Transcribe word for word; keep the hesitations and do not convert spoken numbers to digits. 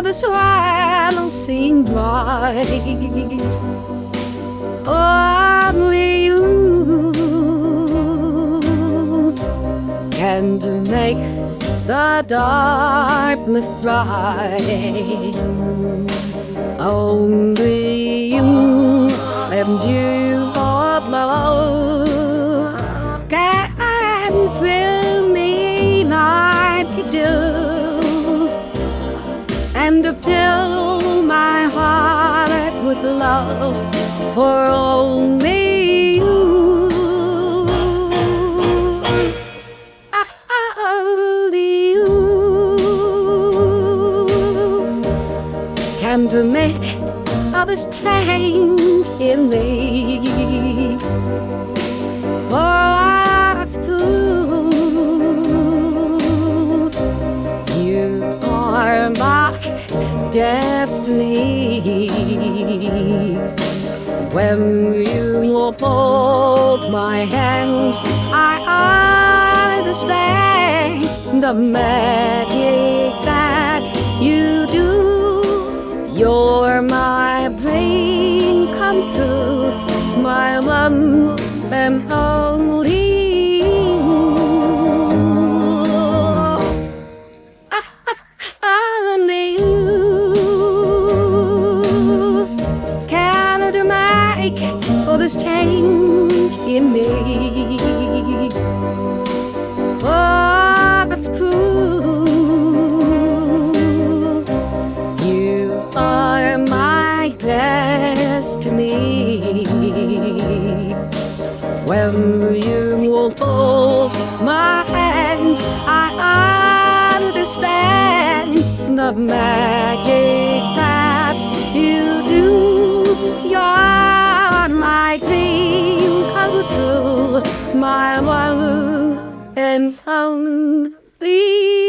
this while sing by. Only you can make the darkness bright. Only you and you alone can thrill me like you do, and to fill my heart with love for only you. Only you can to make all this change in me. For what's true, you are my destiny. When you hold my hand, I understand the magic that you do. You're my dream come true, my one and only you. Only you can make all this change in me. Oh, that's true. You are my destiny. When you hold my hand, I understand the magic that you do. You're my dream come true, my one and only.